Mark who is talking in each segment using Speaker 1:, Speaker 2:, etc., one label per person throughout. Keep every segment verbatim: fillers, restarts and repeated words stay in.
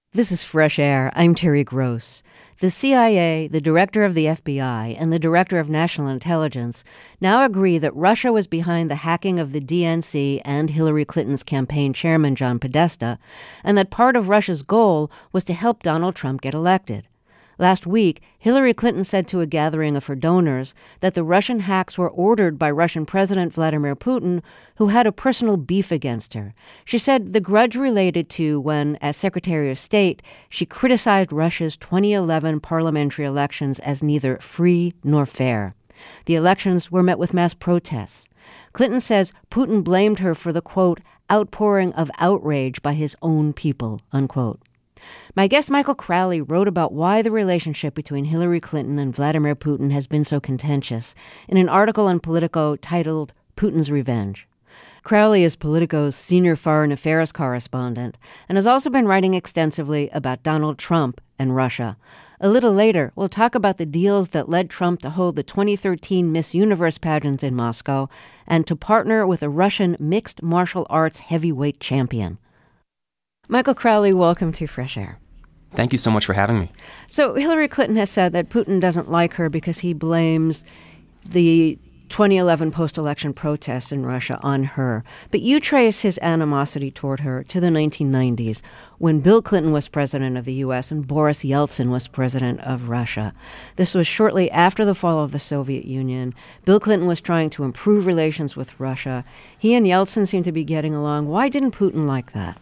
Speaker 1: This is Fresh Air. I'm Terry Gross. The C I A, the director of the F B I, and the director of national intelligence now agree that Russia was behind the hacking of the D N C and Hillary Clinton's campaign chairman, John Podesta, and that part of Russia's goal was to help Donald Trump get elected. Last week, Hillary Clinton said to a gathering of her donors that the Russian hacks were ordered by Russian President Vladimir Putin, who had a personal beef against her. She said the grudge related to when, as Secretary of State, she criticized Russia's twenty eleven parliamentary elections as neither free nor fair. The elections were met with mass protests. Clinton says Putin blamed her for the, quote, outpouring of outrage by his own people, unquote. My guest Michael Crowley wrote about why the relationship between Hillary Clinton and Vladimir Putin has been so contentious in an article in Politico titled Putin's Revenge. Crowley is Politico's senior foreign affairs correspondent and has also been writing extensively about Donald Trump and Russia. A little later, we'll talk about the deals that led Trump to hold the twenty thirteen Miss Universe pageants in Moscow and to partner with a Russian mixed martial arts heavyweight champion. Michael Crowley, welcome to Fresh Air.
Speaker 2: Thank you so much for having me.
Speaker 1: So Hillary Clinton has said that Putin doesn't like her because he blames the twenty eleven post-election protests in Russia on her. But you trace his animosity toward her to the nineteen nineties, when Bill Clinton was president of the U S and Boris Yeltsin was president of Russia. This was shortly after the fall of the Soviet Union. Bill Clinton was trying to improve relations with Russia. He and Yeltsin seemed to be getting along. Why didn't Putin like that?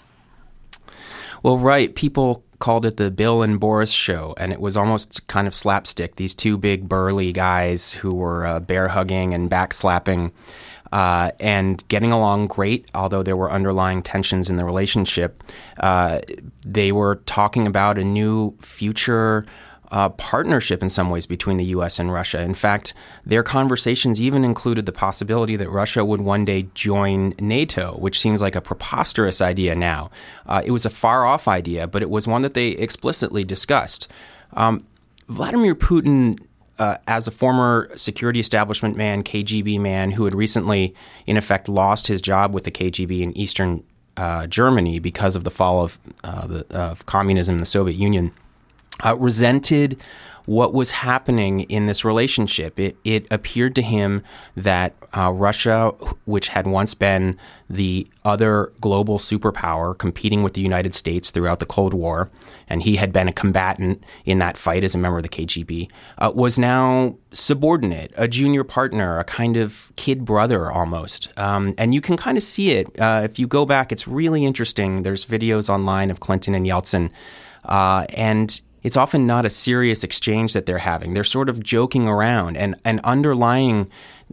Speaker 2: Well, right. People called it the Bill and Boris show, and it was almost kind of slapstick. These two big burly guys who were uh, bear hugging and backslapping uh, and getting along great, although there were underlying tensions in the relationship. Uh, they were talking about a new future Uh, partnership in some ways between the U S and Russia. In fact, their conversations even included the possibility that Russia would one day join NATO, which seems like a preposterous idea now. Uh, it was a far-off idea, but it was one that they explicitly discussed. Um, Vladimir Putin, uh, as a former security establishment man, K G B man, who had recently, in effect, lost his job with the K G B in Eastern uh, Germany because of the fall of, uh, the, of communism in the Soviet Union, Uh, resented what was happening in this relationship. It, it appeared to him that uh, Russia, which had once been the other global superpower competing with the United States throughout the Cold War, and he had been a combatant in that fight as a member of the K G B, uh, was now subordinate, a junior partner, a kind of kid brother almost. Um, and you can kind of see it. Uh, if you go back, it's really interesting. There's videos online of Clinton and Yeltsin, uh, and it's often not a serious exchange that they're having. They're sort of joking around. And, and underlying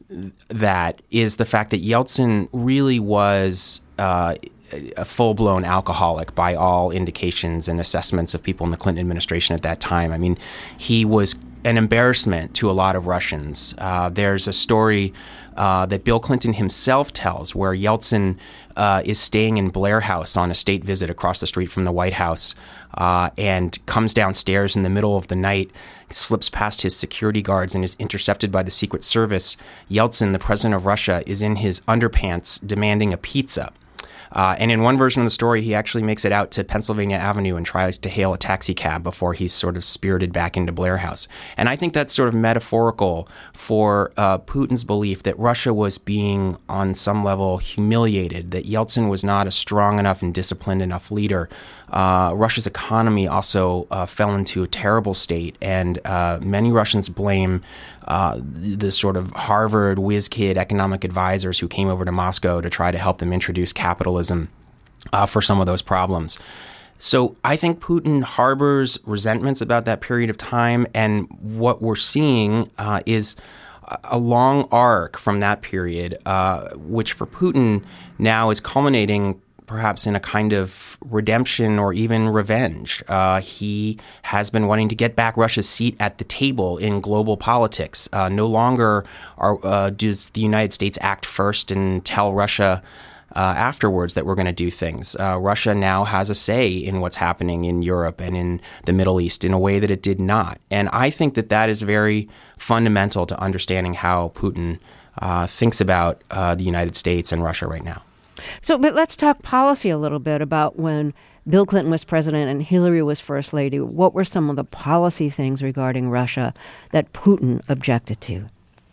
Speaker 2: that is the fact that Yeltsin really was uh, a full-blown alcoholic by all indications and assessments of people in the Clinton administration at that time. I mean, he was an embarrassment to a lot of Russians. Uh, there's a story uh, that Bill Clinton himself tells where Yeltsin uh, is staying in Blair House on a state visit across the street from the White House uh, and comes downstairs in the middle of the night, slips past his security guards and is intercepted by the Secret Service. Yeltsin, the president of Russia, is in his underpants demanding a pizza. Uh, and in one version of the story, he actually makes it out to Pennsylvania Avenue and tries to hail a taxi cab before he's sort of spirited back into Blair House. And I think that's sort of metaphorical for uh, Putin's belief that Russia was being, on some level, humiliated, that Yeltsin was not a strong enough and disciplined enough leader. Uh, Russia's economy also uh, fell into a terrible state, and uh, many Russians blame uh, the sort of Harvard whiz kid economic advisors who came over to Moscow to try to help them introduce capitalism uh, for some of those problems. So I think Putin harbors resentments about that period of time, and what we're seeing uh, is a long arc from that period, uh, which for Putin now is culminating perhaps in a kind of redemption or even revenge. Uh, he has been wanting to get back Russia's seat at the table in global politics. Uh, no longer are, uh, does the United States act first and tell Russia uh, afterwards that we're going to do things. Uh, Russia now has a say in what's happening in Europe and in the Middle East in a way that it did not. And I think that that is very fundamental to understanding how Putin uh, thinks about uh, the United States and Russia right now.
Speaker 1: So, but let's talk policy a little bit about when Bill Clinton was president and Hillary was first lady. What were some of the policy things regarding Russia that Putin objected to?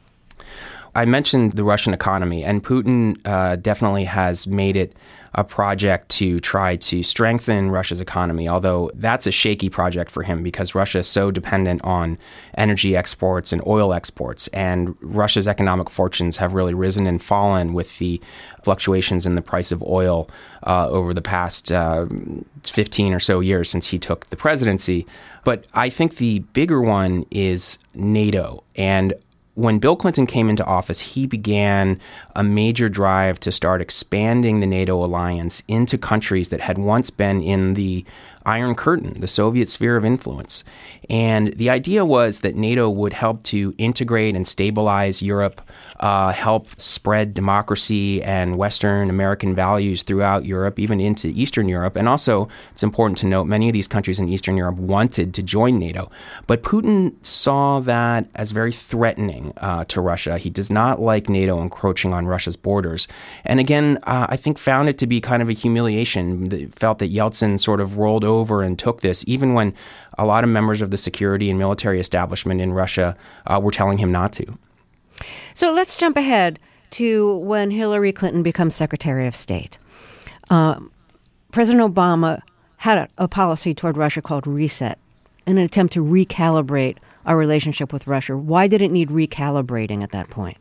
Speaker 2: I mentioned the Russian economy, and Putin uh, definitely has made it a project to try to strengthen Russia's economy, although that's a shaky project for him because Russia is so dependent on energy exports and oil exports, and Russia's economic fortunes have really risen and fallen with the fluctuations in the price of oil uh, over the past uh, fifteen or so years since he took the presidency. But I think the bigger one is NATO. And when Bill Clinton came into office, he began a major drive to start expanding the NATO alliance into countries that had once been in the Iron Curtain, the Soviet sphere of influence. And the idea was that NATO would help to integrate and stabilize Europe, uh, help spread democracy and Western American values throughout Europe, even into Eastern Europe. And also, it's important to note, many of these countries in Eastern Europe wanted to join NATO. But Putin saw that as very threatening uh, to Russia. He does not like NATO encroaching on Russia's borders. And again, uh, I think found it to be kind of a humiliation. They felt that Yeltsin sort of rolled over and took this, even when a lot of members of the security and military establishment in Russia uh, were telling him not to.
Speaker 1: So let's jump ahead to when Hillary Clinton becomes Secretary of State. Uh, President Obama had a, a policy toward Russia called Reset, in an attempt to recalibrate our relationship with Russia. Why did it need recalibrating at that point?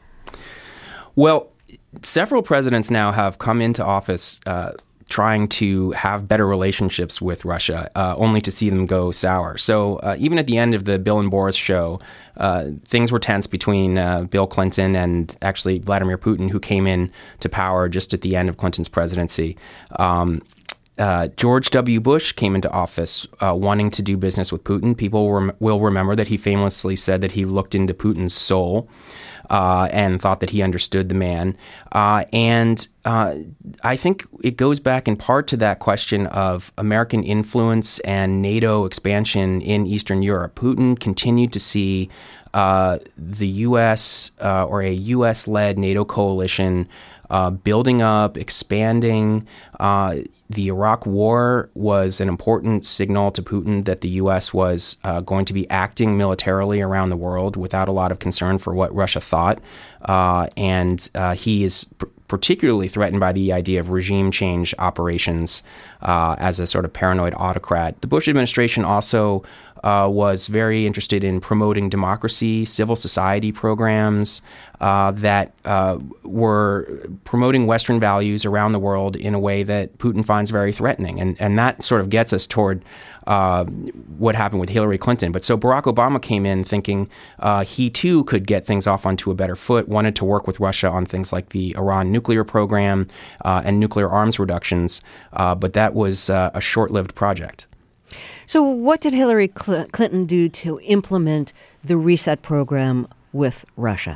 Speaker 2: Well, several presidents now have come into office uh, trying to have better relationships with Russia, uh, only to see them go sour. So uh, even at the end of the Bill and Boris show, uh, things were tense between uh, Bill Clinton and actually Vladimir Putin, who came in to power just at the end of Clinton's presidency. Um, Uh, George W. Bush came into office uh, wanting to do business with Putin. People rem- will remember that he famously said that he looked into Putin's soul uh, and thought that he understood the man. Uh, and uh, I think it goes back in part to that question of American influence and NATO expansion in Eastern Europe. Putin continued to see uh, the U S uh, or a U S-led NATO coalition Uh, building up, expanding. Uh, the Iraq War was an important signal to Putin that the U S was uh, going to be acting militarily around the world without a lot of concern for what Russia thought. Uh, and uh, he is pr- particularly threatened by the idea of regime change operations uh, as a sort of paranoid autocrat. The Bush administration also Uh, was very interested in promoting democracy, civil society programs uh, that uh, were promoting Western values around the world in a way that Putin finds very threatening. And, and that sort of gets us toward uh, what happened with Hillary Clinton. But so Barack Obama came in thinking uh, he too could get things off onto a better foot, wanted to work with Russia on things like the Iran nuclear program uh, and nuclear arms reductions. Uh, but that was uh, a short-lived project.
Speaker 1: So what did Hillary Cl- Clinton do to implement the Reset program with Russia?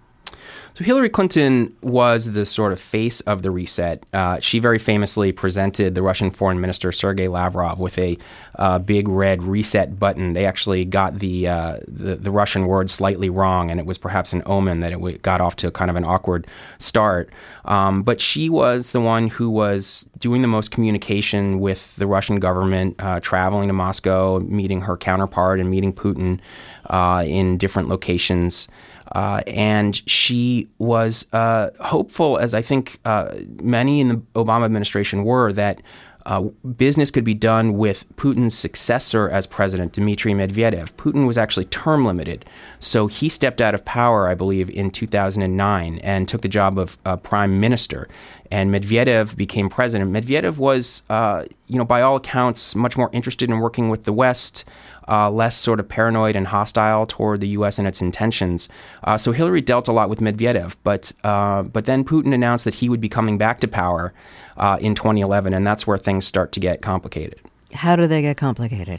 Speaker 2: So Hillary Clinton was the sort of face of the reset. Uh, she very famously presented the Russian foreign minister, Sergei Lavrov, with a uh, big red reset button. They actually got the, uh, the the Russian word slightly wrong, and it was perhaps an omen that it w- got off to kind of an awkward start. Um, but she was the one who was doing the most communication with the Russian government, uh, traveling to Moscow, meeting her counterpart and meeting Putin uh, in different locations. Uh, and she was uh, hopeful, as I think uh, many in the Obama administration were, that uh, business could be done with Putin's successor as president, Dmitry Medvedev. Putin was actually term limited. So he stepped out of power, I believe, in two thousand nine and took the job of uh, prime minister. And Medvedev became president. Medvedev was, uh, you know, by all accounts, much more interested in working with the West, Uh, less sort of paranoid and hostile toward the U S and its intentions. Uh, so Hillary dealt a lot with Medvedev, but uh, but then Putin announced that he would be coming back to power uh, in twenty eleven, and that's where things start to get complicated.
Speaker 1: How do they get complicated?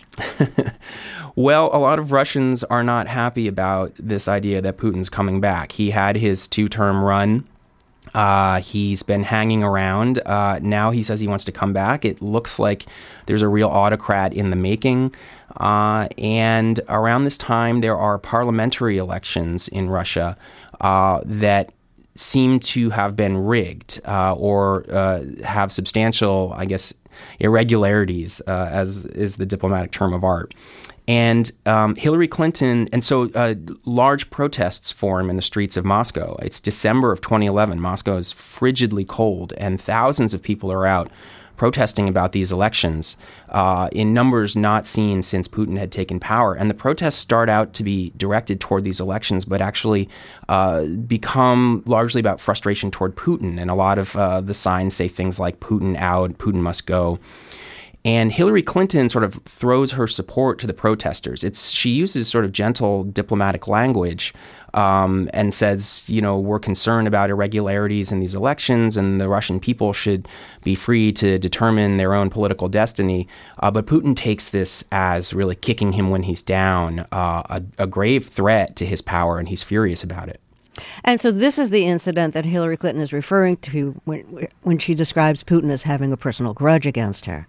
Speaker 2: Well, a lot of Russians are not happy about this idea that Putin's coming back. He had his two-term run. Uh, he's been hanging around. Uh, now he says he wants to come back. It looks like there's a real autocrat in the making. Uh, and around this time, there are parliamentary elections in Russia uh, that seem to have been rigged uh, or uh, have substantial, I guess, irregularities, uh, as is the diplomatic term of art. And um, Hillary Clinton, and so uh, large protests form in the streets of Moscow. It's December of twenty eleven. Moscow is frigidly cold, and thousands of people are out protesting about these elections uh, in numbers not seen since Putin had taken power. And the protests start out to be directed toward these elections, but actually uh, become largely about frustration toward Putin. And a lot of uh, the signs say things like Putin out, Putin must go. And Hillary Clinton sort of throws her support to the protesters. It's she uses sort of gentle diplomatic language um, and says, you know, we're concerned about irregularities in these elections and the Russian people should be free to determine their own political destiny. Uh, but Putin takes this as really kicking him when he's down, uh, a, a grave threat to his power, and he's furious about it.
Speaker 1: And so this is the incident that Hillary Clinton is referring to when, when she describes Putin as having a personal grudge against her.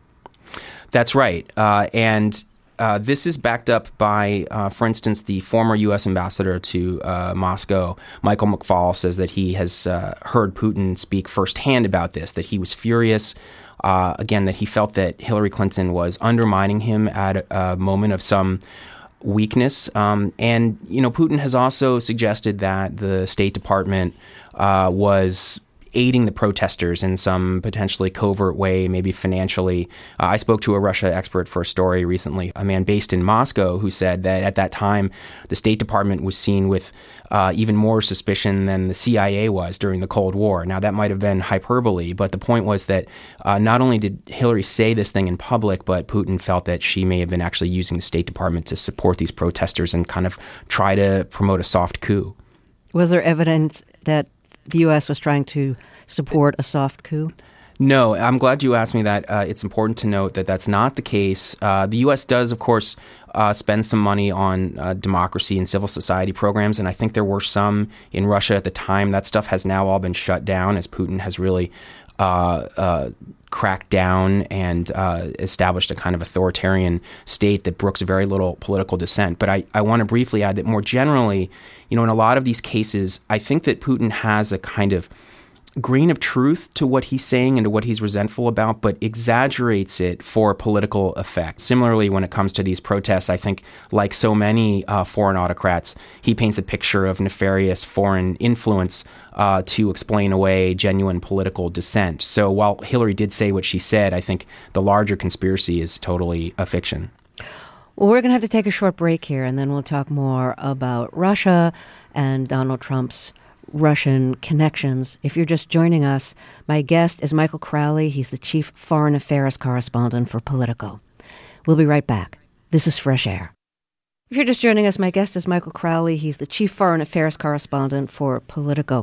Speaker 2: That's right. Uh, and uh, this is backed up by, uh, for instance, the former U S ambassador to uh, Moscow, Michael McFaul, says that he has uh, heard Putin speak firsthand about this, that he was furious, uh, again, that he felt that Hillary Clinton was undermining him at a, a moment of some weakness. Um, and, you know, Putin has also suggested that the State Department uh, was aiding the protesters in some potentially covert way, maybe financially. Uh, I spoke to a Russia expert for a story recently, a man based in Moscow, who said that at that time, the State Department was seen with uh, even more suspicion than the C I A was during the Cold War. Now, that might have been hyperbole, but the point was that uh, not only did Hillary say this thing in public, but Putin felt that she may have been actually using the State Department to support these protesters and kind of try to promote a soft coup.
Speaker 1: Was there evidence that the U S was trying to support a soft coup?
Speaker 2: No, I'm glad you asked me that. Uh, it's important to note that that's not the case. Uh, the U S does, of course, uh, spend some money on uh, democracy and civil society programs, and I think there were some in Russia at the time. That stuff has now all been shut down as Putin has really uh, uh, cracked down and uh, established a kind of authoritarian state that brooks very little political dissent. But I, I want to briefly add that more generally, you know, in a lot of these cases, I think that Putin has a kind of grain of truth to what he's saying and to what he's resentful about, but exaggerates it for political effect. Similarly, when it comes to these protests, I think, like so many uh, foreign autocrats, he paints a picture of nefarious foreign influence uh, to explain away genuine political dissent. So while Hillary did say what she said, I think the larger conspiracy is totally a fiction.
Speaker 1: Well, we're going to have to take a short break here, and then we'll talk more about Russia and Donald Trump's Russian connections. If you're just joining us, my guest is Michael Crowley. He's the chief foreign affairs correspondent for Politico. We'll be right back. This is Fresh Air. If you're just joining us, my guest is Michael Crowley. He's the chief foreign affairs correspondent for Politico.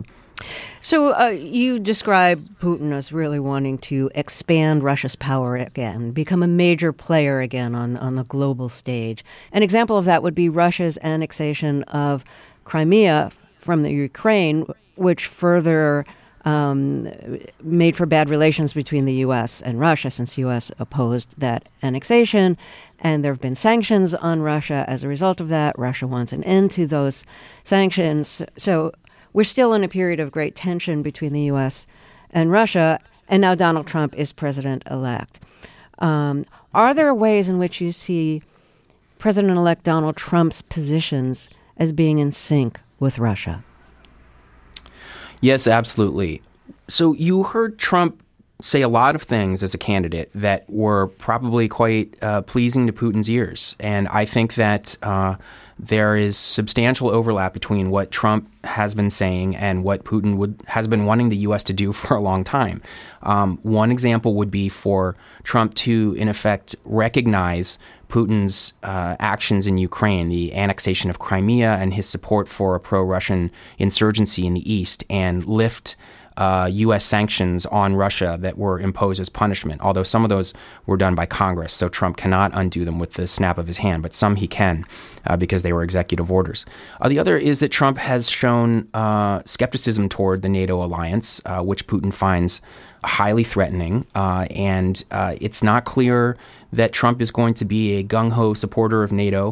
Speaker 1: So uh, you describe Putin as really wanting to expand Russia's power again, become a major player again on, on the global stage. An example of that would be Russia's annexation of Crimea from the Ukraine, which further um, made for bad relations between the U S and Russia, since the U S opposed that annexation. And there have been sanctions on Russia as a result of that. Russia wants an end to those sanctions. So we're still in a period of great tension between the U S and Russia. And now Donald Trump is president-elect. Um, are there ways in which you see President-elect Donald Trump's positions as being in sync with Russia?
Speaker 2: Yes, absolutely. So you heard Trump say a lot of things as a candidate that were probably quite uh, pleasing to Putin's ears. And I think that uh, there is substantial overlap between what Trump has been saying and what Putin would has been wanting the U S to do for a long time. Um, one example would be for Trump to, in effect, recognize Putin's uh, actions in Ukraine, the annexation of Crimea and his support for a pro-Russian insurgency in the east, and lift uh, U S sanctions on Russia that were imposed as punishment, although some of those were done by Congress, so Trump cannot undo them with the snap of his hand, but some he can uh, because they were executive orders. Uh, the other is that Trump has shown uh, skepticism toward the NATO alliance, uh, which Putin finds highly threatening, uh, and uh, it's not clear that Trump is going to be a gung-ho supporter of NATO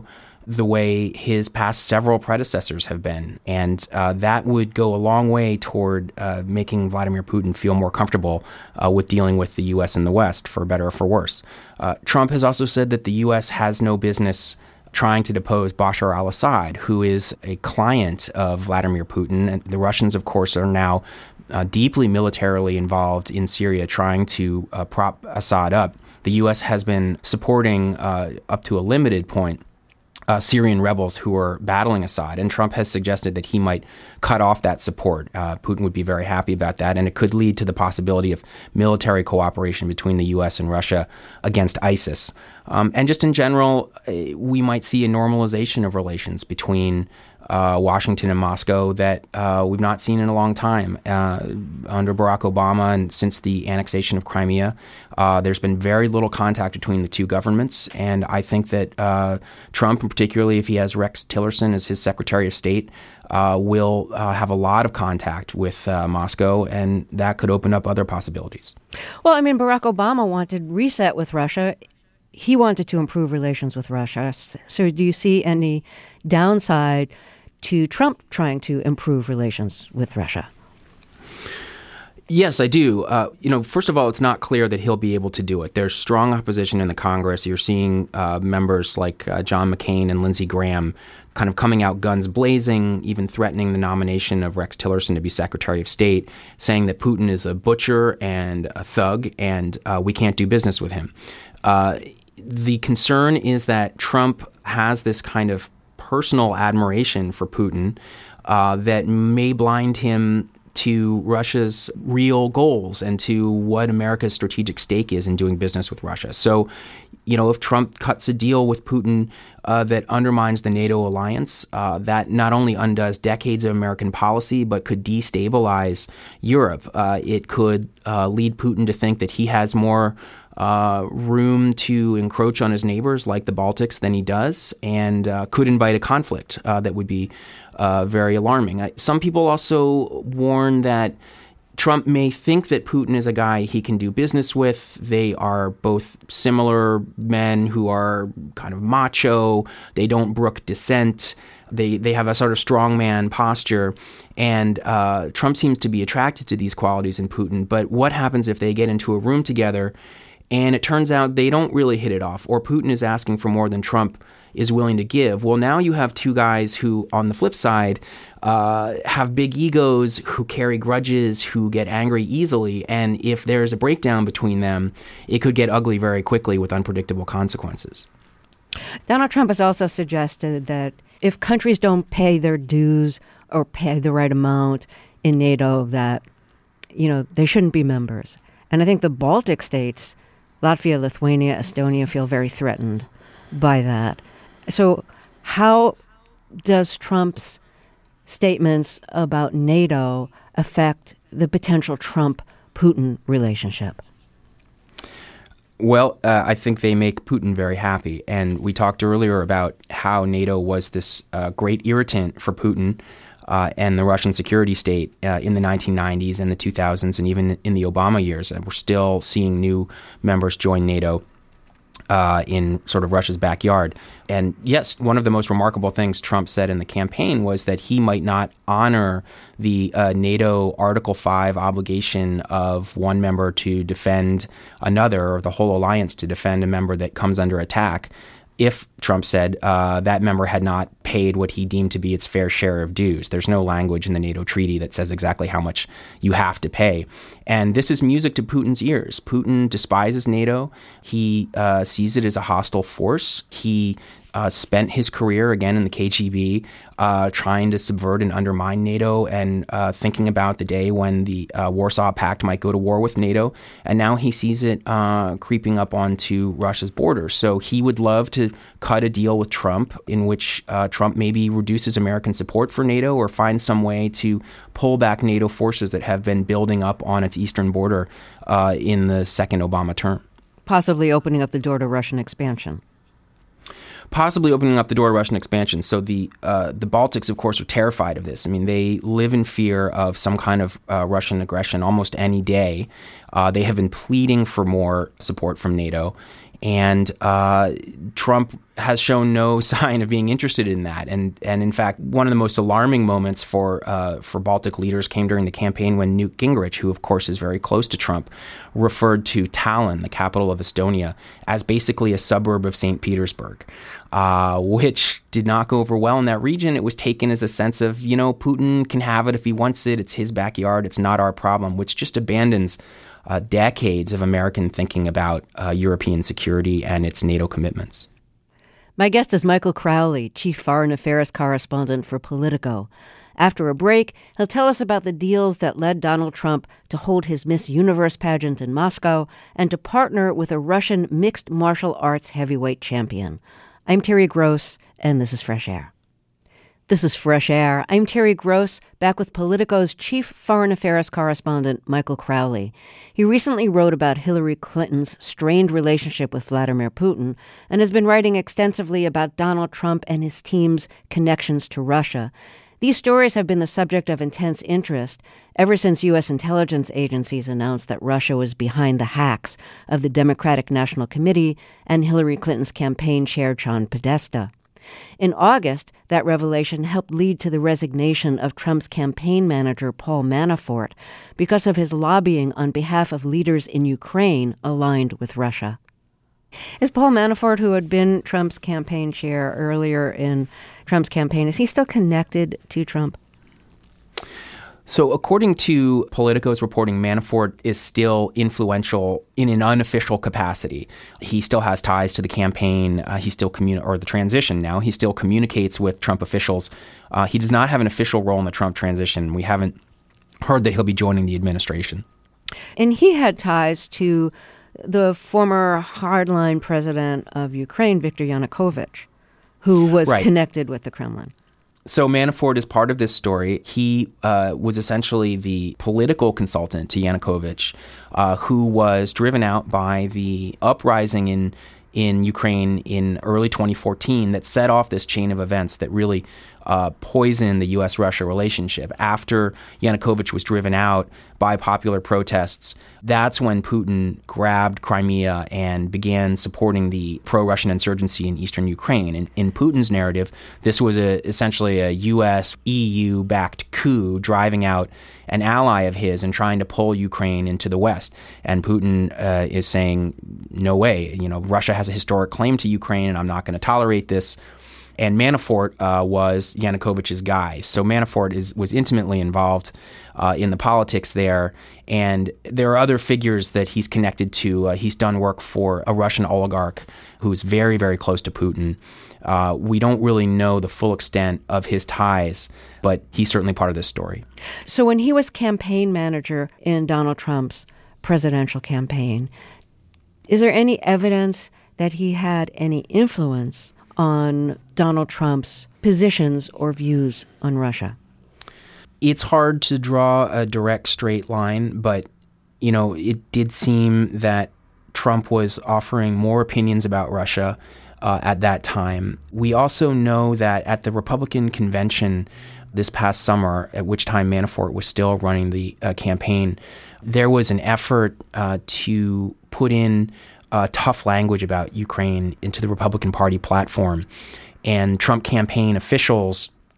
Speaker 2: the way his past several predecessors have been. And uh, that would go a long way toward uh, making Vladimir Putin feel more comfortable uh, with dealing with the U S and the West, for better or for worse. Uh, Trump has also said that the U S has no business trying to depose Bashar al-Assad, who is a client of Vladimir Putin. And the Russians, of course, are now uh, deeply militarily involved in Syria, trying to uh, prop Assad up. The U S has been supporting, uh, up to a limited point, Uh, Syrian rebels who are battling Assad, and Trump has suggested that he might cut off that support. Uh, Putin would be very happy about that, and it could lead to the possibility of military cooperation between the U S and Russia against ISIS. Um, and just in general, we might see a normalization of relations between uh, Washington and Moscow that uh, we've not seen in a long time. Uh, under Barack Obama and since the annexation of Crimea, uh, there's been very little contact between the two governments. And I think that uh, Trump, and particularly if he has Rex Tillerson as his Secretary of State, uh, will uh, have a lot of contact with uh, Moscow, and that could open up other possibilities.
Speaker 1: Well, I mean, Barack Obama wanted reset with Russia. He wanted to improve relations with Russia. So do you see any downside to Trump trying to improve relations with Russia?
Speaker 2: Yes, I do. Uh, you know, first of all, it's not clear that he'll be able to do it. There's strong opposition in the Congress. You're seeing uh, members like uh, John McCain and Lindsey Graham kind of coming out guns blazing, even threatening the nomination of Rex Tillerson to be Secretary of State, saying that Putin is a butcher and a thug, and uh, we can't do business with him. Uh, the concern is that Trump has this kind of personal admiration for Putin uh, that may blind him to Russia's real goals and to what America's strategic stake is in doing business with Russia. So, you know, if Trump cuts a deal with Putin uh, that undermines the NATO alliance, uh, that not only undoes decades of American policy, but could destabilize Europe. Uh, it could uh, lead Putin to think that he has more Uh, room to encroach on his neighbors like the Baltics than he does, and uh, could invite a conflict uh, that would be uh, very alarming. Uh, some people also warn that Trump may think that Putin is a guy he can do business with. They are both similar men who are kind of macho. They don't brook dissent. They they have a sort of strongman posture. And uh, Trump seems to be attracted to these qualities in Putin. But what happens if they get into a room together and it turns out they don't really hit it off, or Putin is asking for more than Trump is willing to give? Well, now you have two guys who, on the flip side, uh, have big egos, who carry grudges, who get angry easily. And if there's a breakdown between them, it could get ugly very quickly with unpredictable consequences.
Speaker 1: Donald Trump has also suggested that if countries don't pay their dues or pay the right amount in NATO, that, you know, they shouldn't be members. And I think the Baltic states, Latvia, Lithuania, Estonia, feel very threatened by that. So how does Trump's statements about NATO affect the potential Trump-Putin relationship?
Speaker 2: Well, uh, I think they make Putin very happy. And we talked earlier about how NATO was this uh, great irritant for Putin uh, and the Russian security state uh, in the nineteen nineties and the two thousands, and even in the Obama years. And we're still seeing new members join NATO uh, in sort of Russia's backyard. And yes, one of the most remarkable things Trump said in the campaign was that he might not honor the uh, NATO Article five obligation of one member to defend another, or the whole alliance to defend a member that comes under attack, if, Trump said, uh, that member had not paid what he deemed to be its fair share of dues. There's no language in the NATO treaty that says exactly how much you have to pay. And this is music to Putin's ears. Putin despises NATO. He uh, sees it as a hostile force. He uh, spent his career, again, in the K G B, uh, trying to subvert and undermine NATO and uh, thinking about the day when the uh, Warsaw Pact might go to war with NATO. And now he sees it uh, creeping up onto Russia's border. So he would love to cut a deal with Trump in which uh, Trump maybe reduces American support for NATO or finds some way to pull back NATO forces that have been building up on its eastern border uh, in the second Obama term.
Speaker 1: Possibly opening up the door to Russian expansion.
Speaker 2: Possibly opening up the door to Russian expansion. So the uh, the Baltics, of course, are terrified of this. I mean, they live in fear of some kind of uh, Russian aggression almost any day. Uh, they have been pleading for more support from NATO. And uh, Trump has shown no sign of being interested in that. And and in fact, one of the most alarming moments for uh, for Baltic leaders came during the campaign when Newt Gingrich, who of course is very close to Trump, referred to Tallinn, the capital of Estonia, as basically a suburb of Saint Petersburg, uh, which did not go over well in that region. It was taken as a sense of, you know, Putin can have it if he wants it. It's his backyard. It's not our problem, which just abandons Uh, decades of American thinking about uh, European security and its NATO commitments.
Speaker 1: My guest is Michael Crowley, Chief Foreign Affairs Correspondent for Politico. After a break, he'll tell us about the deals that led Donald Trump to hold his Miss Universe pageant in Moscow and to partner with a Russian mixed martial arts heavyweight champion. I'm Terry Gross, and this is Fresh Air. This is Fresh Air. I'm Terry Gross, back with Politico's chief foreign affairs correspondent, Michael Crowley. He recently wrote about Hillary Clinton's strained relationship with Vladimir Putin and has been writing extensively about Donald Trump and his team's connections to Russia. These stories have been the subject of intense interest ever since U S intelligence agencies announced that Russia was behind the hacks of the Democratic National Committee and Hillary Clinton's campaign chair, John Podesta. In August, that revelation helped lead to the resignation of Trump's campaign manager, Paul Manafort, because of his lobbying on behalf of leaders in Ukraine aligned with Russia. Is Paul Manafort, who had been Trump's campaign chair earlier in Trump's campaign, is he still connected to Trump?
Speaker 2: So according to Politico's reporting, Manafort is still influential in an unofficial capacity. He still has ties to the campaign. Uh, he still communi- or the transition now. He still communicates with Trump officials. Uh, he does not have an official role in the Trump transition. We haven't heard that he'll be joining the administration.
Speaker 1: And he had ties to the former hardline president of Ukraine, Viktor Yanukovych, who was
Speaker 2: right.
Speaker 1: connected with the Kremlin.
Speaker 2: So Manafort is part of this story. He uh, was essentially the political consultant to Yanukovych, uh, who was driven out by the uprising in in Ukraine in early twenty fourteen that set off this chain of events that really uh, poisoned the U S Russia relationship. After Yanukovych was driven out by popular protests, that's when Putin grabbed Crimea and began supporting the pro-Russian insurgency in eastern Ukraine. And in Putin's narrative, this was a, essentially a U S E U-backed coup driving out an ally of his and trying to pull Ukraine into the West. And Putin uh, is saying, no way, you know, Russia has a historic claim to Ukraine and I'm not going to tolerate this. And Manafort uh, was Yanukovych's guy. So Manafort is was intimately involved uh, in the politics there. And there are other figures that he's connected to. Uh, he's done work for a Russian oligarch who's very, very close to Putin. Uh, we don't really know the full extent of his ties, but he's certainly part of this story.
Speaker 1: So when he was campaign manager in Donald Trump's presidential campaign, is there any evidence that he had any influence on Donald Trump's positions or views on Russia?
Speaker 2: It's hard to draw a direct straight line, but, you know, it did seem that Trump was offering more opinions about Russia uh, at that time. We also know that at the Republican convention this past summer, at which time Manafort was still running the uh, campaign, there was an effort uh, to put in Uh, tough language about Ukraine into the Republican Party platform. And Trump campaign officials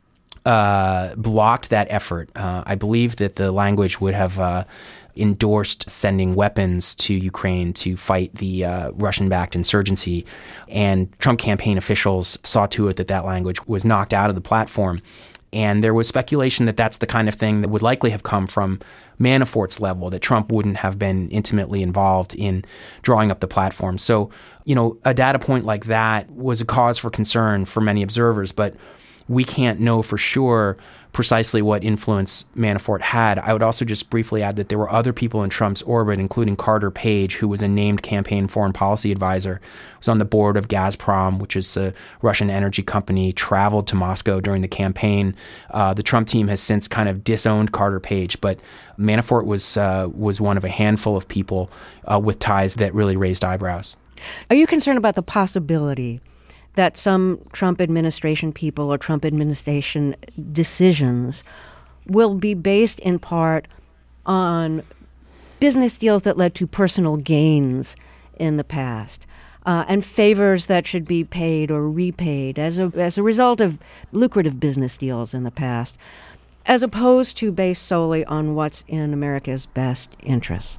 Speaker 2: uh, blocked that effort. Uh, I believe that the language would have uh, endorsed sending weapons to Ukraine to fight the uh, Russian-backed insurgency. And Trump campaign officials saw to it that that language was knocked out of the platform. And there was speculation that that's the kind of thing that would likely have come from Manafort's level, that Trump wouldn't have been intimately involved in drawing up the platform. So, you know, a data point like that was a cause for concern for many observers, but we can't know for sure precisely what influence Manafort had. I would also just briefly add that there were other people in Trump's orbit, including Carter Page, who was a named campaign foreign policy advisor, was on the board of Gazprom, which is a Russian energy company, traveled to Moscow during the campaign. Uh, the Trump team has since kind of disowned Carter Page, but Manafort was uh, was one of a handful of people uh, with ties that really raised eyebrows.
Speaker 1: Are you concerned about the possibility that some Trump administration people or Trump administration decisions will be based in part on business deals that led to personal gains in the past? uh, and favors that should be paid or repaid as a, as a result of lucrative business deals in the past, as opposed to based solely on what's in America's best interests?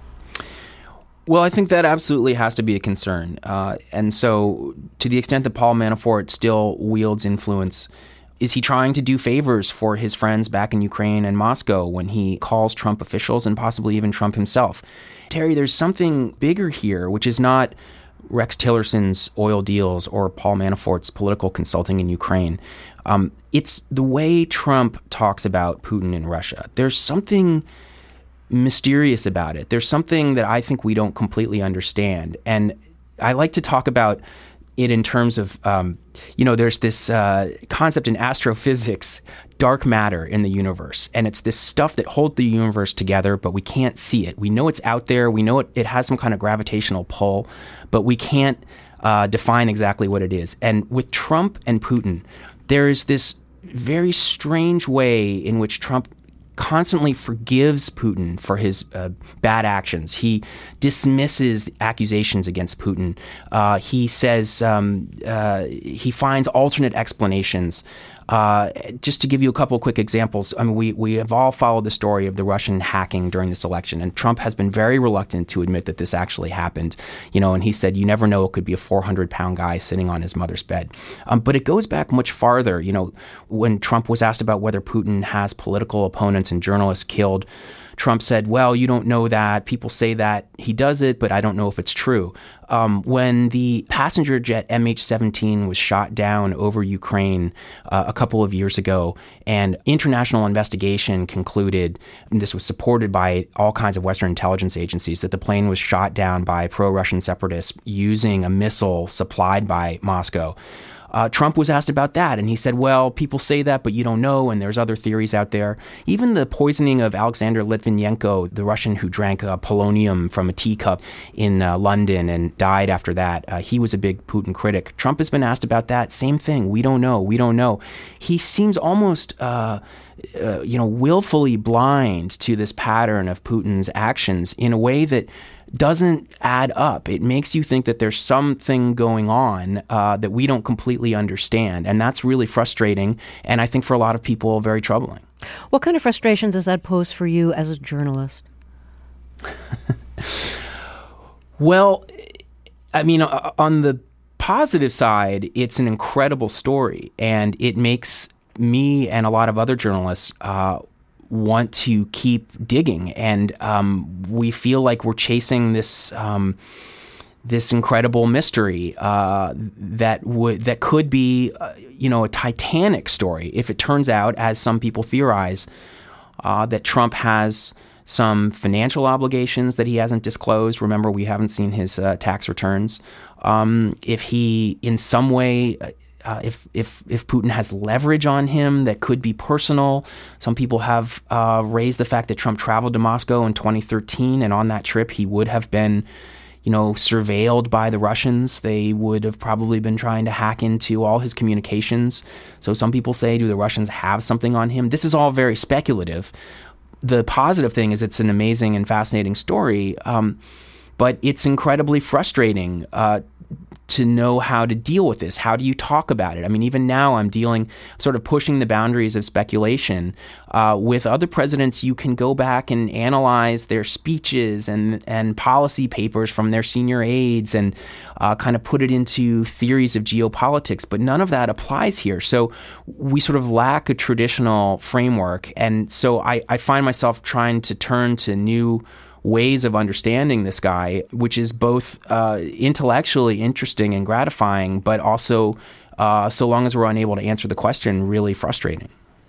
Speaker 2: Well, I think that absolutely has to be a concern. Uh, and so to the extent that Paul Manafort still wields influence, is he trying to do favors for his friends back in Ukraine and Moscow when he calls Trump officials and possibly even Trump himself? Terry, there's something bigger here, which is not Rex Tillerson's oil deals or Paul Manafort's political consulting in Ukraine. Um, it's the way Trump talks about Putin and Russia. There's something mysterious about it. There's something that I think we don't completely understand. And I like to talk about it in terms of, um, you know, there's this uh, concept in astrophysics, dark matter in the universe. And it's this stuff that holds the universe together, but we can't see it. We know it's out there. We know it, it has some kind of gravitational pull, but we can't uh, define exactly what it is. And with Trump and Putin, there is this very strange way in which Trump constantly forgives Putin for his uh, bad actions. He dismisses the accusations against Putin. Uh, he says um, uh, he finds alternate explanations. Uh, just to give you a couple of quick examples, I mean, we, we have all followed the story of the Russian hacking during this election, and Trump has been very reluctant to admit that this actually happened. You know, and he said, you never know, it could be a four hundred pound guy sitting on his mother's bed. Um, but it goes back much farther. You know, when Trump was asked about whether Putin has political opponents and journalists killed, Trump said, well, you don't know that. People say that he does it, but I don't know if it's true. Um, when the passenger jet M H seventeen was shot down over Ukraine uh, a couple of years ago, and international investigation concluded, and this was supported by all kinds of Western intelligence agencies, that the plane was shot down by pro-Russian separatists using a missile supplied by Moscow. Uh, Trump was asked about that, and he said, well, people say that, but you don't know, and there's other theories out there. Even the poisoning of Alexander Litvinenko, the Russian who drank uh, polonium from a teacup in uh, London and died after that, uh, he was a big Putin critic. Trump has been asked about that. Same thing. We don't know. We don't know. He seems almost... Uh, Uh, you know, willfully blind to this pattern of Putin's actions in a way that doesn't add up. It makes you think that there's something going on uh, that we don't completely understand. And that's really frustrating. And I think for a lot of people, very troubling.
Speaker 1: What kind of frustration does that pose for you as a journalist?
Speaker 2: Well, I mean, on the positive side, it's an incredible story. And it makes me and a lot of other journalists uh, want to keep digging, and um, we feel like we're chasing this um, this incredible mystery uh, that would that could be, uh, you know, a Titanic story if it turns out, as some people theorize, uh, that Trump has some financial obligations that he hasn't disclosed. Remember, we haven't seen his uh, tax returns. Um, if he, in some way. Uh, if if if Putin has leverage on him that could be personal. Some people have uh, raised the fact that Trump traveled to Moscow in twenty thirteen, and on that trip he would have been, you know, surveilled by the Russians. They would have probably been trying to hack into all his communications. So some people say, do the Russians have something on him? This is all very speculative. The positive thing is it's an amazing and fascinating story, um, but it's incredibly frustrating uh, to know how to deal with this. How do you talk about it? I mean, even now I'm dealing, sort of pushing the boundaries of speculation. Uh, with other presidents, you can go back and analyze their speeches and, and policy papers from their senior aides and uh, kind of put it into theories of geopolitics, but none of that applies here. So we sort of lack a traditional framework. And so I, I find myself trying to turn to new ways of understanding this guy, which is both uh, intellectually interesting and gratifying, but also, uh, so long as we're unable to answer the question, really frustrating.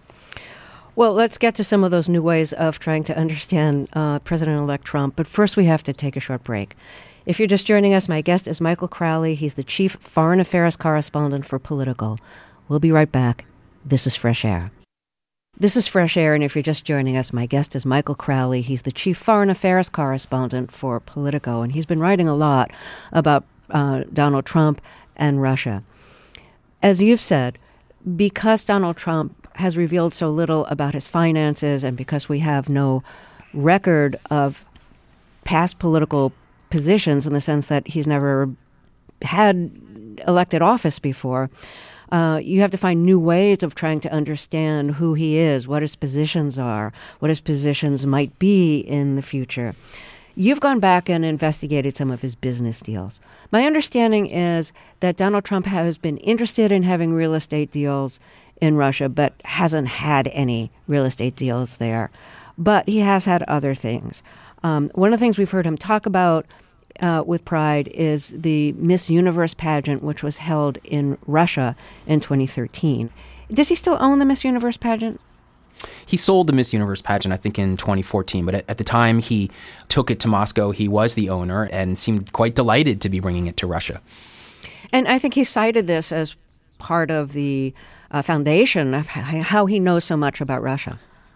Speaker 1: Well, let's get to some of those new ways of trying to understand uh, President-elect Trump. But first, we have to take a short break. If you're just joining us, my guest is Michael Crowley. He's the chief foreign affairs correspondent for Politico. We'll be right back. This is Fresh Air. This is Fresh Air, and if you're just joining us, my guest is Michael Crowley. He's the chief foreign affairs correspondent for Politico, and he's been writing a lot about uh, Donald Trump and Russia. As you've said, because Donald Trump has revealed so little about his finances and because we have no record of past political positions in the sense that he's never had elected office before. Uh, you have to find new ways of trying to understand who he is, what his positions are, what his positions might be in the future. You've gone back and investigated some of his business deals. My understanding is that Donald Trump has been interested in having real estate deals in Russia, but hasn't had any real estate deals there. But he has had other things. Um, one of the things we've heard him talk about uh, with pride is the Miss Universe pageant, which was held in Russia in twenty thirteen. Does he still own the Miss Universe pageant?
Speaker 2: He sold the Miss Universe pageant, I think, in twenty fourteen. But at, at the time he took it to Moscow, he was the owner and seemed quite delighted to be bringing it to Russia.
Speaker 1: And I think he cited this as part of the uh, foundation of how he knows so much about Russia.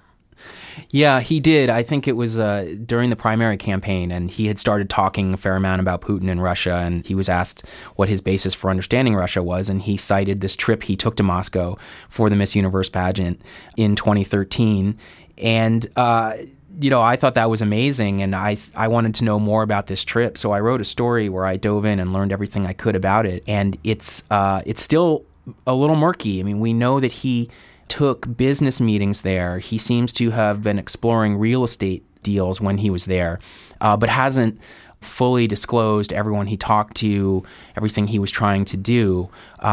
Speaker 2: Yeah, he did. I think it was uh, during the primary campaign, and he had started talking a fair amount about Putin and Russia, and he was asked what his basis for understanding Russia was, and he cited this trip he took to Moscow for the Miss Universe pageant in twenty thirteen. And, uh, you know, I thought that was amazing, and I, I wanted to know more about this trip, so I wrote a story where I dove in and learned everything I could about it, and it's uh, it's still a little murky. I mean, we know that he took business meetings there. He seems to have been exploring real estate deals when he was there, uh, but hasn't fully disclosed everyone he talked to, everything he was trying to do.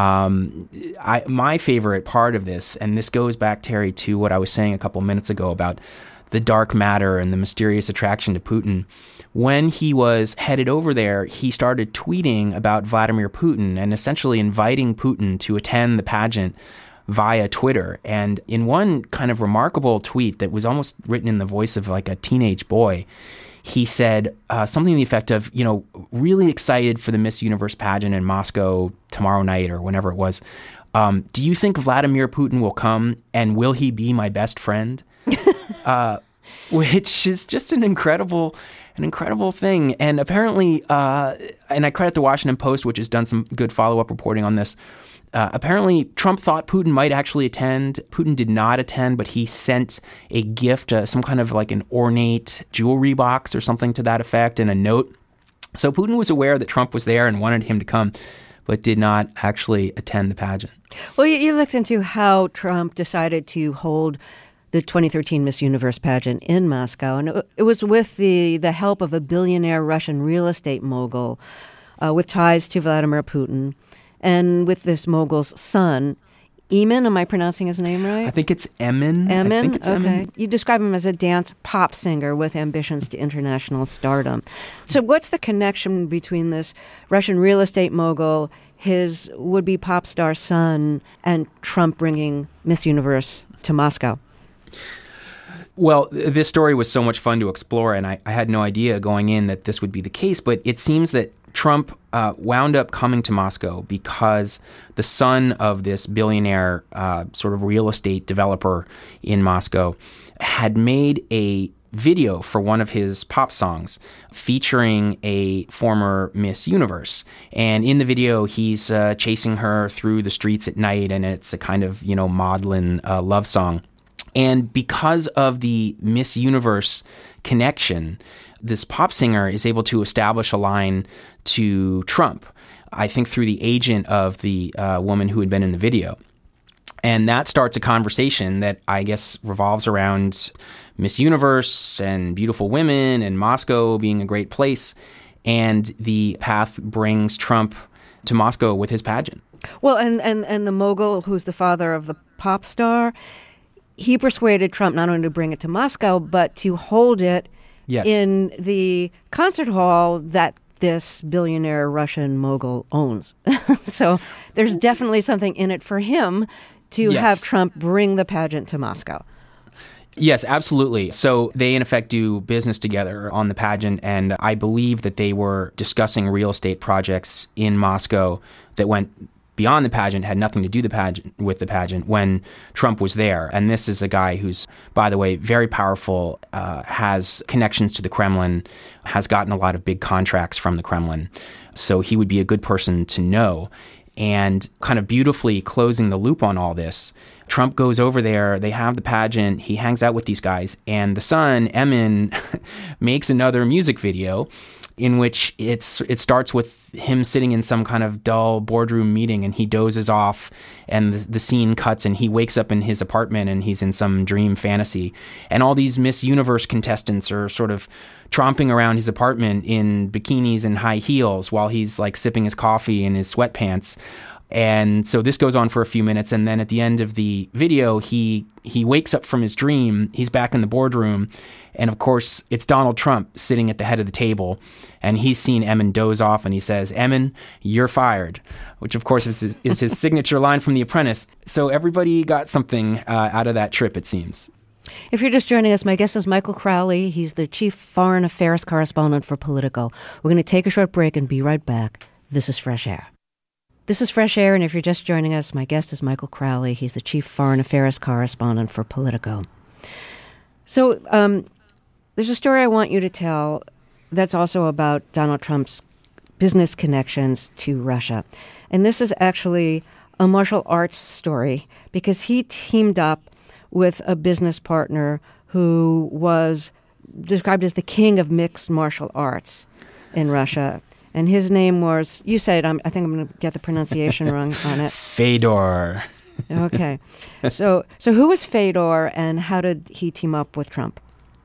Speaker 2: Um, I, my favorite part of this, and this goes back, Terry, to what I was saying a couple minutes ago about the dark matter and the mysterious attraction to Putin. When he was headed over there, he started tweeting about Vladimir Putin and essentially inviting Putin to attend the pageant via Twitter. And in one kind of remarkable tweet that was almost written in the voice of like a teenage boy, he said uh, something to the effect of, you know, really excited for the Miss Universe pageant in Moscow tomorrow night or whenever it was. Um, do you think Vladimir Putin will come, and will he be my best friend? uh, which is just an incredible, an incredible thing. And apparently, uh, and I credit the Washington Post, which has done some good follow-up reporting on this. Uh, apparently, Trump thought Putin might actually attend. Putin did not attend, but he sent a gift, uh, some kind of like an ornate jewelry box or something to that effect, and a note. So Putin was aware that Trump was there and wanted him to come, but did not actually attend the pageant.
Speaker 1: Well, you, you looked into how Trump decided to hold the twenty thirteen Miss Universe pageant in Moscow, and it, it was with the, the help of a billionaire Russian real estate mogul uh, with ties to Vladimir Putin. And with this mogul's son, Emin, am I pronouncing his name right?
Speaker 2: I think it's Emin.
Speaker 1: Emin?
Speaker 2: I think it's
Speaker 1: okay.
Speaker 2: Emin.
Speaker 1: You describe him as a dance pop singer with ambitions to international stardom. So what's the connection between this Russian real estate mogul, his would-be pop star son, and Trump bringing Miss Universe to Moscow?
Speaker 2: Well, this story was so much fun to explore, and I, I had no idea going in that this would be the case, but it seems that Trump uh, wound up coming to Moscow because the son of this billionaire uh, sort of real estate developer in Moscow had made a video for one of his pop songs featuring a former Miss Universe. And in the video, he's uh, chasing her through the streets at night, and it's a kind of, you know, maudlin uh, love song. And because of the Miss Universe connection, this pop singer is able to establish a line to Trump, I think through the agent of the uh, woman who had been in the video. And that starts a conversation that I guess revolves around Miss Universe and beautiful women and Moscow being a great place. And the path brings Trump to Moscow with his pageant.
Speaker 1: Well, and, and, and the mogul, who's the father of the pop star, he persuaded Trump not only to bring it to Moscow, but to hold it yes. in the concert hall that this billionaire Russian mogul owns. So there's definitely something in it for him to
Speaker 2: yes.
Speaker 1: have Trump bring the pageant to Moscow.
Speaker 2: Yes, absolutely. So they, in effect, do business together on the pageant, and I believe that they were discussing real estate projects in Moscow that went beyond the pageant, had nothing to do the pageant with the pageant when Trump was there. And this is a guy who's, by the way, very powerful, uh, has connections to the Kremlin, has gotten a lot of big contracts from the Kremlin. So he would be a good person to know. And kind of beautifully closing the loop on all this, Trump goes over there, they have the pageant, he hangs out with these guys, and the son, Emin, makes another music video in which it's it starts with him sitting in some kind of dull boardroom meeting, and he dozes off, and the, the scene cuts, and he wakes up in his apartment, and he's in some dream fantasy. And all these Miss Universe contestants are sort of tromping around his apartment in bikinis and high heels while he's like sipping his coffee in his sweatpants. And so this goes on for a few minutes, and then at the end of the video, he he wakes up from his dream. He's back in the boardroom, and of course, it's Donald Trump sitting at the head of the table, and he's seen Emin doze off, and he says, "Emin, you're fired," which of course is his, is his signature line from The Apprentice. So everybody got something uh, out of that trip, it seems.
Speaker 1: If you're just joining us, my guest is Michael Crowley. He's the chief foreign affairs correspondent for Politico. We're going to take a short break and be right back. This is Fresh Air. This is Fresh Air, and if you're just joining us, my guest is Michael Crowley. He's the chief foreign affairs correspondent for Politico. So um, there's a story I want you to tell that's also about Donald Trump's business connections to Russia. And this is actually a martial arts story because he teamed up with a business partner who was described as the king of mixed martial arts in Russia. And his name was, you say it, I'm, I think I'm going to get the pronunciation wrong on it.
Speaker 2: Fedor.
Speaker 1: Okay. So so who was Fedor, and how did he team up with Trump?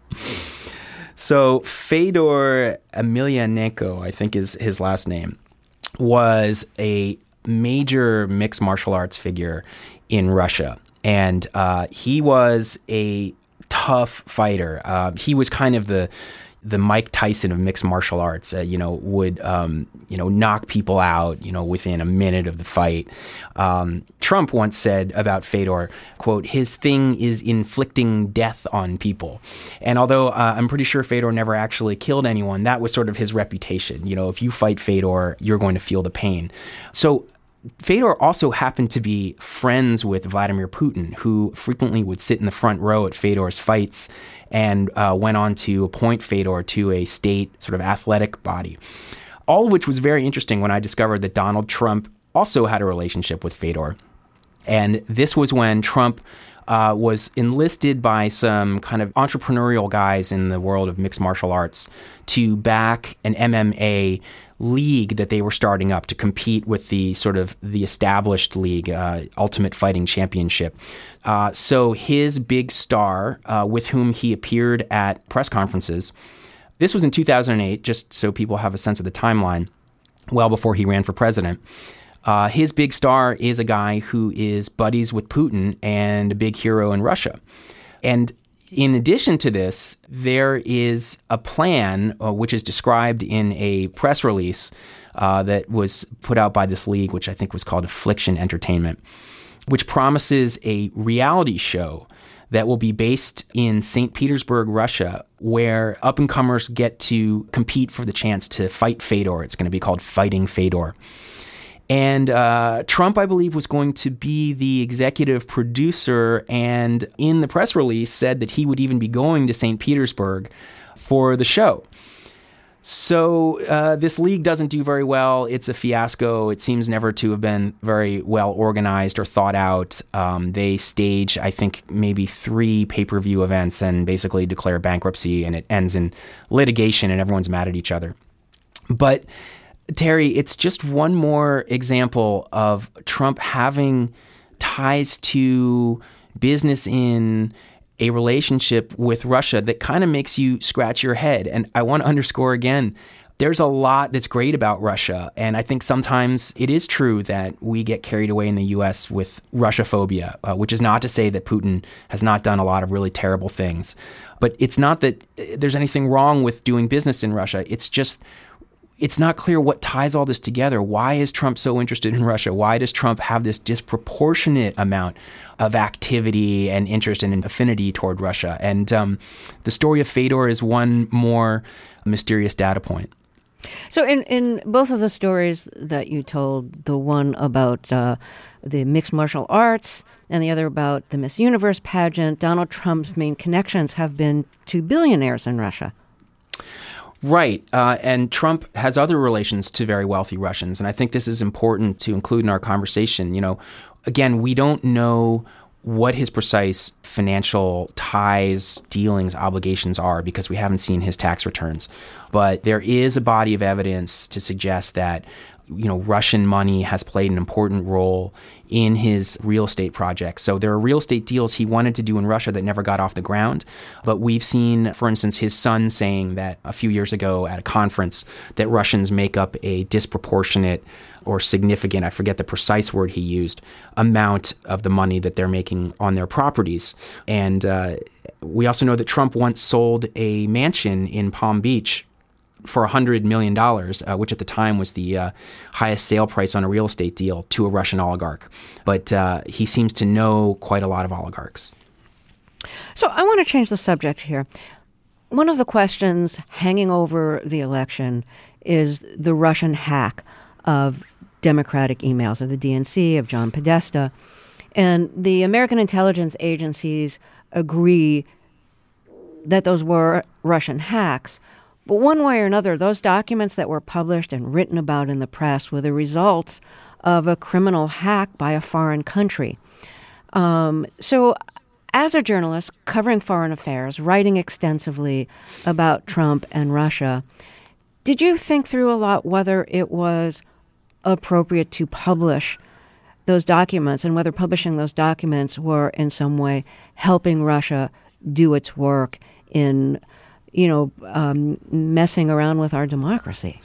Speaker 2: So Fedor Emelianenko, I think is his last name, was a major mixed martial arts figure in Russia. And uh, he was a tough fighter. Uh, he was kind of the the Mike Tyson of mixed martial arts, uh, you know, would, um, you know, knock people out, you know, within a minute of the fight. Um, Trump once said about Fedor, quote, "His thing is inflicting death on people." And although uh, I'm pretty sure Fedor never actually killed anyone, that was sort of his reputation. You know, if you fight Fedor, you're going to feel the pain. So Fedor also happened to be friends with Vladimir Putin, who frequently would sit in the front row at Fedor's fights and uh, went on to appoint Fedor to a state sort of athletic body. All of which was very interesting when I discovered that Donald Trump also had a relationship with Fedor. And this was when Trump uh, was enlisted by some kind of entrepreneurial guys in the world of mixed martial arts to back an M M A league that they were starting up to compete with the sort of the established league, uh, Ultimate Fighting Championship. Uh, so his big star, uh, with whom he appeared at press conferences, this was in two thousand eight, just so people have a sense of the timeline, well before he ran for president. Uh, his big star is a guy who is buddies with Putin and a big hero in Russia. And in addition to this, there is a plan, uh, which is described in a press release uh, that was put out by this league, which I think was called Affliction Entertainment, which promises a reality show that will be based in Saint Petersburg, Russia, where up-and-comers get to compete for the chance to fight Fedor. It's going to be called Fighting Fedor. And uh, Trump, I believe, was going to be the executive producer, and in the press release said that he would even be going to Saint Petersburg for the show. So uh, this league doesn't do very well. It's a fiasco. It seems never to have been very well organized or thought out. Um, they stage, I think, maybe three pay-per-view events and basically declare bankruptcy, and it ends in litigation, and everyone's mad at each other. But Terry, it's just one more example of Trump having ties to business in a relationship with Russia that kind of makes you scratch your head. And I want to underscore again, there's a lot that's great about Russia. And I think sometimes it is true that we get carried away in the U S with Russophobia, uh, which is not to say that Putin has not done a lot of really terrible things. But it's not that there's anything wrong with doing business in Russia. It's just it's not clear what ties all this together. Why is Trump so interested in Russia? Why does Trump have this disproportionate amount of activity and interest and affinity toward Russia? And um, the story of Fedor is one more mysterious data point.
Speaker 1: So in, in both of the stories that you told, the one about uh, the mixed martial arts and the other about the Miss Universe pageant, Donald Trump's main connections have been to billionaires in Russia.
Speaker 2: Right. Uh, and Trump has other relations to very wealthy Russians. And I think this is important to include in our conversation. You know, again, we don't know what his precise financial ties, dealings, obligations are, because we haven't seen his tax returns. But there is a body of evidence to suggest that, you know, Russian money has played an important role in his real estate projects. So there are real estate deals he wanted to do in Russia that never got off the ground. But we've seen, for instance, his son saying that a few years ago at a conference that Russians make up a disproportionate or significant, I forget the precise word he used, amount of the money that they're making on their properties. And uh, we also know that Trump once sold a mansion in Palm Beach for one hundred million dollars, uh, which at the time was the uh, highest sale price on a real estate deal, to a Russian oligarch. But uh, he seems to know quite a lot of oligarchs.
Speaker 1: So I want to change the subject here. One of the questions hanging over the election is the Russian hack of Democratic emails, of the D N C, of John Podesta. And the American intelligence agencies agree that those were Russian hacks. But one way or another, those documents that were published and written about in the press were the results of a criminal hack by a foreign country. Um, so as a journalist covering foreign affairs, writing extensively about Trump and Russia, did you think through a lot whether it was appropriate to publish those documents and whether publishing those documents were in some way helping Russia do its work in, you know, um, messing around with our democracy?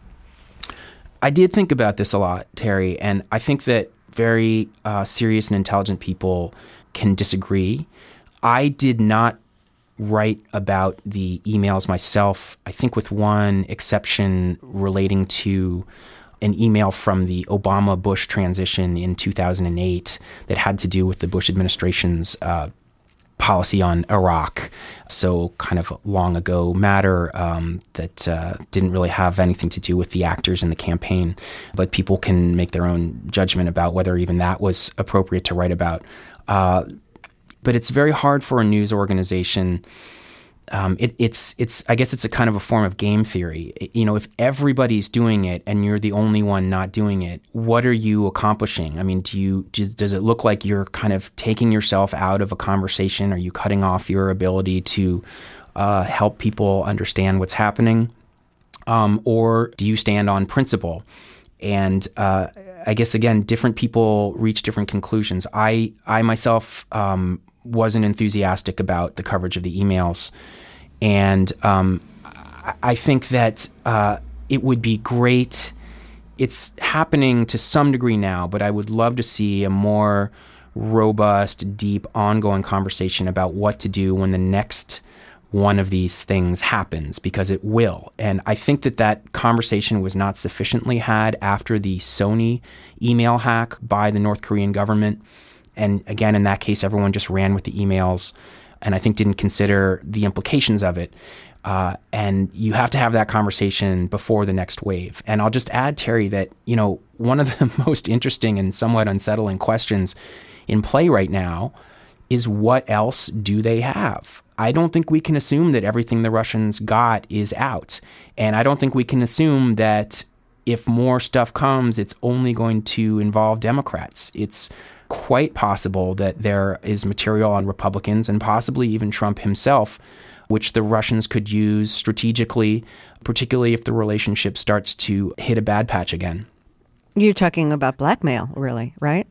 Speaker 2: I did think about this a lot, Terry, and I think that very uh, serious and intelligent people can disagree. I did not write about the emails myself, I think with one exception relating to an email from the Obama-Bush transition in two thousand eight that had to do with the Bush administration's uh, policy on Iraq. So kind of long ago matter um, that uh, didn't really have anything to do with the actors in the campaign. But people can make their own judgment about whether even that was appropriate to write about. Uh, but it's very hard for a news organization. Um, it, it's, it's, I guess it's a kind of a form of game theory. It, you know, if everybody's doing it and you're the only one not doing it, what are you accomplishing? I mean, do you, do, does it look like you're kind of taking yourself out of a conversation? Are you cutting off your ability to uh, help people understand what's happening? Um, or do you stand on principle? And uh, I guess, again, different people reach different conclusions. I, I myself um, wasn't enthusiastic about the coverage of the emails. And um, I think that uh, it would be great. It's happening to some degree now, but I would love to see a more robust, deep, ongoing conversation about what to do when the next one of these things happens, because it will. And I think that that conversation was not sufficiently had after the Sony email hack by the North Korean government. And again, in that case, everyone just ran with the emails and I think didn't consider the implications of it. Uh, and you have to have that conversation before the next wave. And I'll just add, Terry, that, you know, one of the most interesting and somewhat unsettling questions in play right now is what else do they have? I don't think we can assume that everything the Russians got is out. And I don't think we can assume that if more stuff comes, it's only going to involve Democrats. It's quite possible that there is material on Republicans and possibly even Trump himself, which the Russians could use strategically, particularly if the relationship starts to hit a bad patch again.
Speaker 1: You're talking about blackmail, really, right?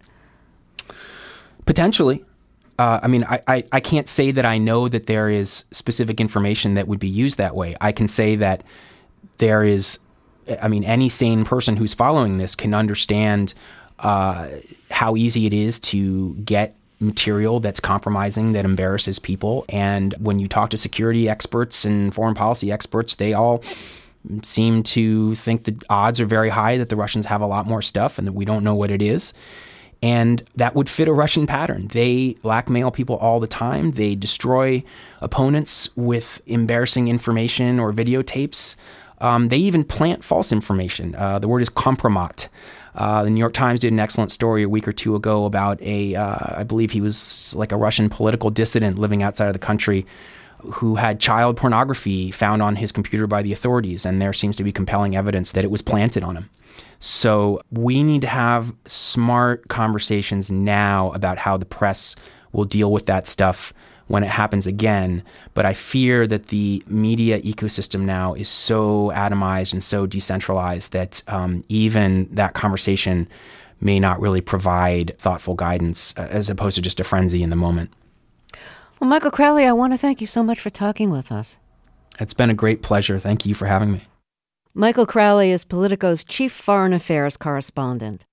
Speaker 2: Potentially. Uh, I mean, I, I, I can't say that I know that there is specific information that would be used that way. I can say that there is, I mean, any sane person who's following this can understand uh, how easy it is to get material that's compromising, that embarrasses people. And when you talk to security experts and foreign policy experts, they all seem to think the odds are very high that the Russians have a lot more stuff and that we don't know what it is. And that would fit a Russian pattern. They blackmail people all the time. They destroy opponents with embarrassing information or videotapes. Um, they even plant false information. Uh, the word is kompromat. Uh, the New York Times did an excellent story a week or two ago about a, uh, I believe he was like a Russian political dissident living outside of the country who had child pornography found on his computer by the authorities. And there seems to be compelling evidence that it was planted on him. So we need to have smart conversations now about how the press will deal with that stuff when it happens again. But I fear that the media ecosystem now is so atomized and so decentralized that um, even that conversation may not really provide thoughtful guidance, uh, as opposed to just a frenzy in the moment.
Speaker 1: Well, Michael Crowley, I want to thank you so much for talking with us.
Speaker 2: It's been a great pleasure. Thank you for having me.
Speaker 1: Michael Crowley is Politico's chief foreign affairs correspondent.